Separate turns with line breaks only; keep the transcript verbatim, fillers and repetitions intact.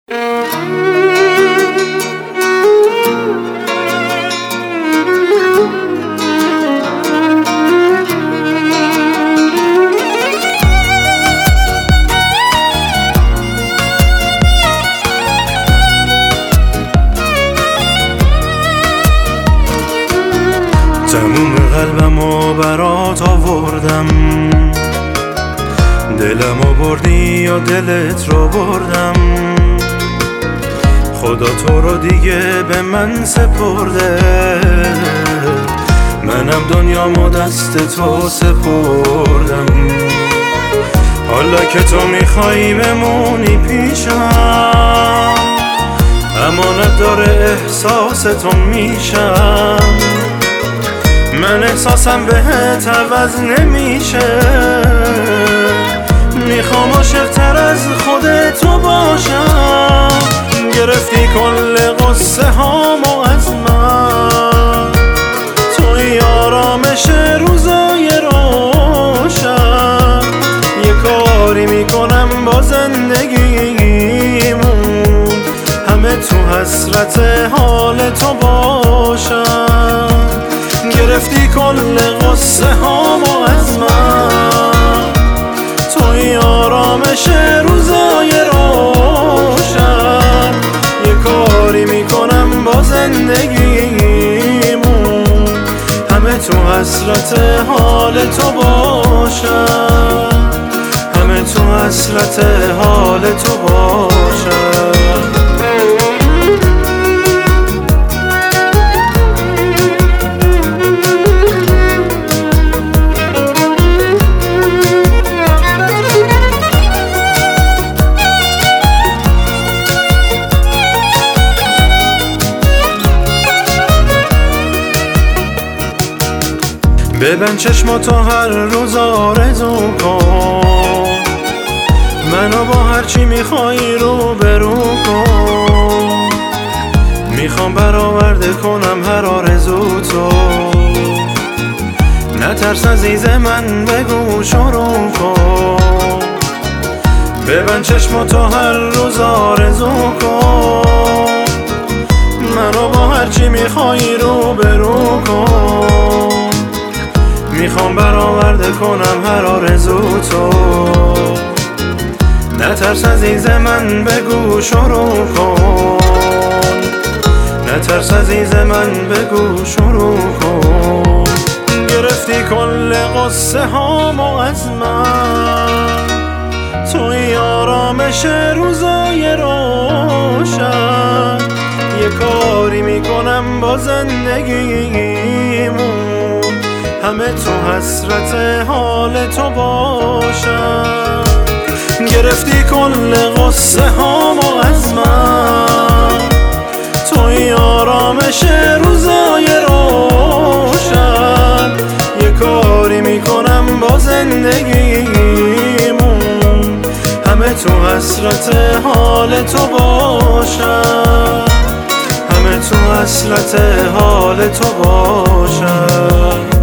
تموم قلبمو برات آوردم، دلمو بردی یا دلت رو بردم. خدا تو رو دیگه به من سپرده، منم دنیامو دست تو سپردم. حالا که تو میخوایی بمونی پیشم، امانت داره احساستون میشم. من احساسم بهت عوض نمیشه، میخوام عاشق‌تر از خودتو باشم. گرفتی کل قصه هامو از من، توی آرامش روزای روشن. یه کاری میکنم با زندگیمون، همه تو حسرت حال تو باشم. گرفتی کل قصه هامو از من، توی آرامش روزای روشن. یه کاری میکنم با زندگیمون، همه تو حسرت حال تو باشن. همه تو حسرت حال تو باشن. ببند چشماتو هر روز آرزو کن، منو با هرچی میخوایی رو برو کن. میخوام برآورده کنم هر آرزو تو، نترس عزیز من بگو شروع کن. ببند چشماتو هر روز آرزو کن، منو با هرچی میخوایی رو برو کن. میخوام برآورده کنم هر آرزو تو، نترس عزیز من بگو شروع کن. نترس عزیز من بگو شروع کن. گرفتی کل قصه هامو از من، توی آرامش روزای روشن. یه کاری میکنم با زندگیمون، همه تو حسرت حال تو باشن. گرفتی کل قصه هامو از من، توی آرامش روزای روشن. یه کاری میکنم با زندگیمون، همه تو حسرت حال تو باشن. همه تو حسرت حال تو باشن.